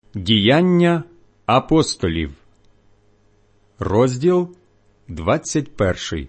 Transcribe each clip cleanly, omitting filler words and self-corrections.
Діяння апостолів, розділ 21.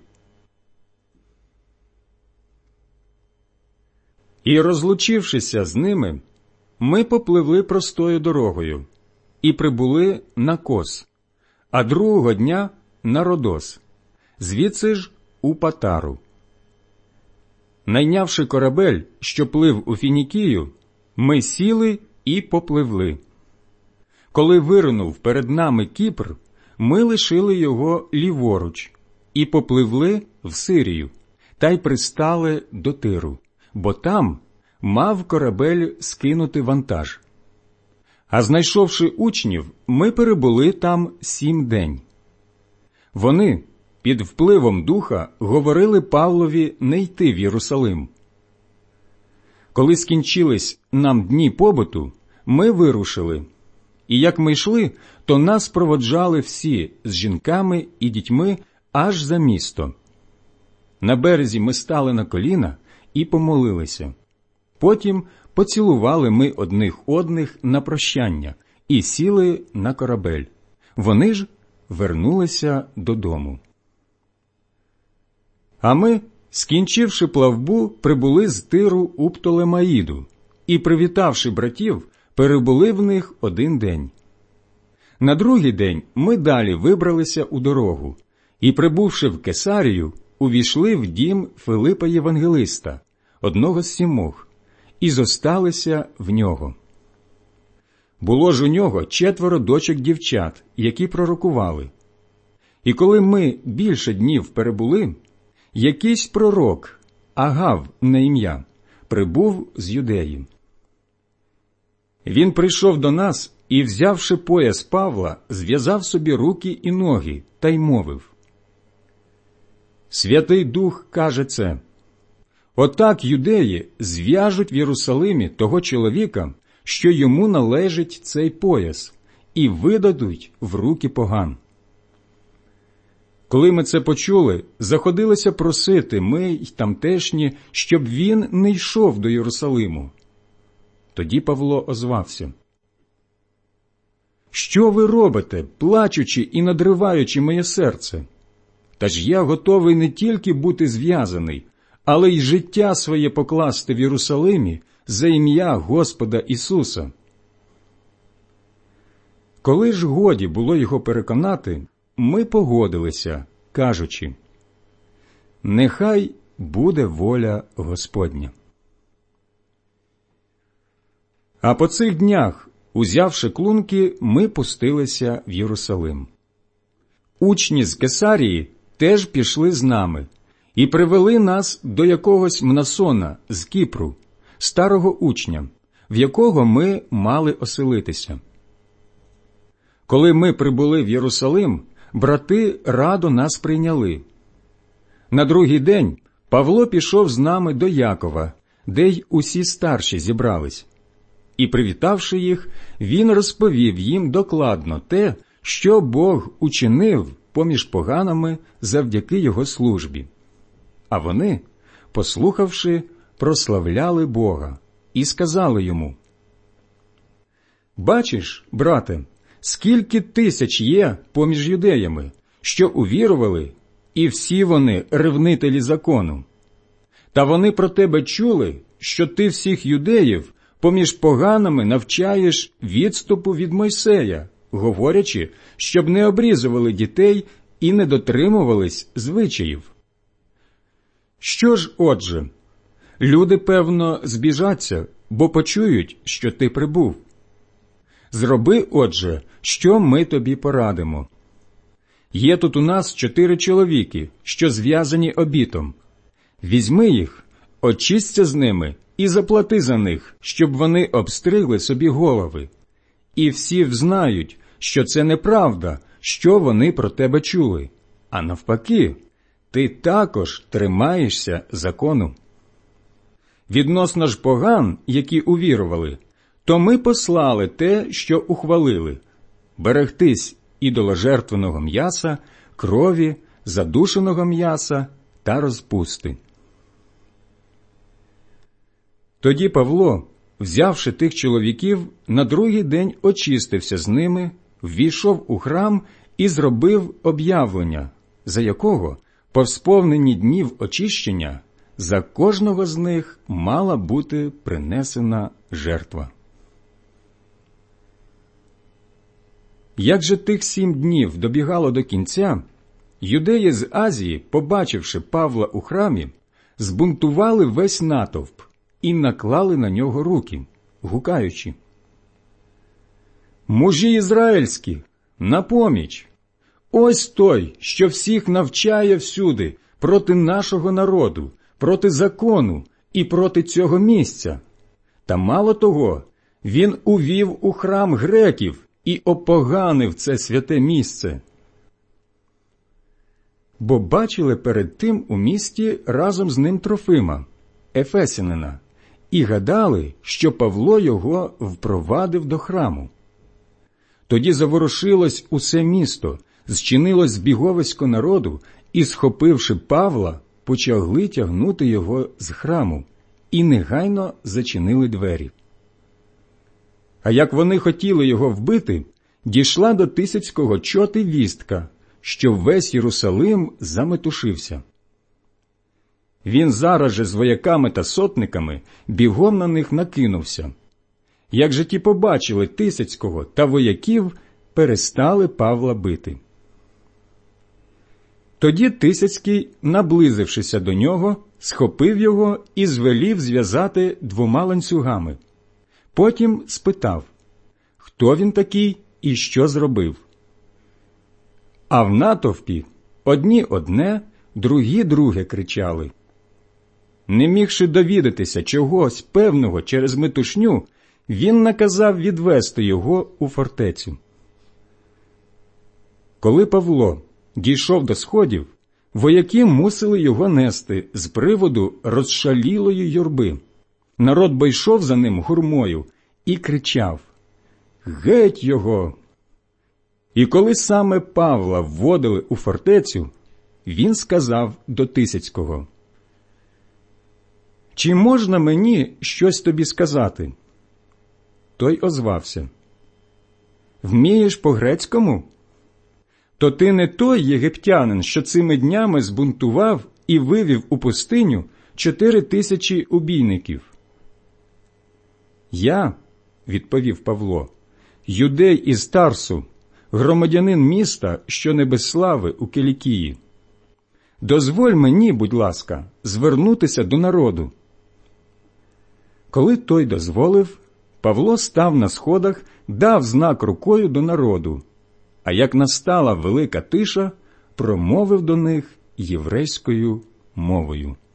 І, розлучившися з ними, ми попливли простою дорогою і прибули на Кос, а другого дня на Родос, звідси ж у Патару. Найнявши корабель, що плив у Фінікію, ми сіли і попливли. Коли виринув перед нами Кіпр, ми лишили його ліворуч і попливли в Сирію, та й пристали до Тиру, бо там мав корабель скинути вантаж. А знайшовши учнів, ми перебули там 7 день. Вони під впливом Духа говорили Павлові не йти в Єрусалим. Коли скінчились нам дні побуту, ми вирушили. І як ми йшли, то нас проводжали всі з жінками і дітьми аж за місто. На березі ми стали на коліна і помолилися. Потім поцілували ми одних одних на прощання і сіли на корабель. Вони ж вернулися додому. А ми, скінчивши плавбу, прибули з Тиру у Птолемаїду і, привітавши братів, перебули в них 1 день. На другий день ми далі вибралися у дорогу і, прибувши в Кесарію, увійшли в дім Филипа Євангелиста, одного з 7, і зосталися в нього. Було ж у нього 4 дочок-дівчат, які пророкували. І коли ми більше днів перебули, якийсь пророк, Агав на ім'я, прибув з Юдеї. Він прийшов до нас і, взявши пояс Павла, зв'язав собі руки і ноги та й мовив: «Святий Дух каже це: отак юдеї зв'яжуть в Єрусалимі того чоловіка, що йому належить цей пояс, і видадуть в руки поган». Коли ми це почули, заходилися просити ми й тамтешні, щоб він не йшов до Єрусалиму. Тоді Павло озвався: «Що ви робите, плачучи і надриваючи моє серце? Та ж я готовий не тільки бути зв'язаний, але й життя своє покласти в Єрусалимі за ім'я Господа Ісуса». Коли ж годі було його переконати, ми погодилися, кажучи: «Нехай буде воля Господня». А по цих днях, узявши клунки, ми пустилися в Єрусалим. Учні з Кесарії теж пішли з нами і привели нас до якогось Мнасона з Кіпру, старого учня, в якого ми мали оселитися. Коли ми прибули в Єрусалим, брати радо нас прийняли. На другий день Павло пішов з нами до Якова, де й усі старші зібрались. І, привітавши їх, він розповів їм докладно те, що Бог учинив поміж поганами завдяки його службі. А вони, послухавши, прославляли Бога і сказали йому: «Бачиш, брате, скільки тисяч є поміж юдеями, що увірували, і всі вони ревнителі закону. Та вони про тебе чули, що ти всіх юдеїв поміж поганими навчаєш відступу від Мойсея, говорячи, щоб не обрізували дітей і не дотримувались звичаїв. Що ж, отже, люди, певно, збіжаться, бо почують, що ти прибув. Зроби, отже, що ми тобі порадимо. Є тут у нас 4 чоловіки, що зв'язані обітом. Візьми їх, очисться з ними і заплати за них, щоб вони обстригли собі голови. І всі взнають, що це неправда, що вони про тебе чули, а навпаки, ти також тримаєшся закону. Відносно ж поган, які увірували, то ми послали те, що ухвалили: берегтись ідоложертвеного м'яса, крові, задушеного м'яса та розпусти». Тоді Павло, взявши тих чоловіків, на другий день очистився з ними, ввійшов у храм і зробив об'явлення, за якого, по сповненні днів очищення, за кожного з них мала бути принесена жертва. Як же тих 7 днів добігало до кінця, юдеї з Азії, побачивши Павла у храмі, збунтували весь натовп і наклали на нього руки, гукаючи: «Мужі ізраїльські, на поміч! Ось той, що всіх навчає всюди проти нашого народу, проти закону і проти цього місця. Та мало того, він увів у храм греків і опоганив це святе місце». Бо бачили перед тим у місті разом з ним Трофима, ефесянина, і гадали, що Павло його впровадив до храму. Тоді заворушилось усе місто, зчинилось збіговисько народу, і, схопивши Павла, почали тягнути його з храму, і негайно зачинили двері. А як вони хотіли його вбити, дійшла до Тисяцького чоти вістка, що весь Єрусалим заметушився. Він зараз же з вояками та сотниками бігом на них накинувся. Як же ті побачили Тисяцького та вояків, перестали Павла бити. Тоді Тисяцький, наблизившися до нього, схопив його і звелів зв'язати 2 ланцюгами. Потім спитав, хто він такий і що зробив. А в натовпі одні одне, другі друге кричали. Не мігши довідатися чогось певного через метушню, він наказав відвести його у фортецю. Коли Павло дійшов до сходів, вояки мусили його нести з приводу розшалілої юрби. Народ бо йшов за ним гурмою і кричав: «Геть його!» І коли саме Павла вводили у фортецю, він сказав до Тисяцького: «Чи можна мені щось тобі сказати?» Той озвався: «Вмієш по-грецькому? То ти не той єгиптянин, що цими днями збунтував і вивів у пустиню 4000 убійників?» «Я, – відповів Павло, – юдей із Тарсу, громадянин міста, що не без слави у Кілікії. Дозволь мені, будь ласка, звернутися до народу». Коли той дозволив, Павло став на сходах, дав знак рукою до народу, а як настала велика тиша, промовив до них єврейською мовою.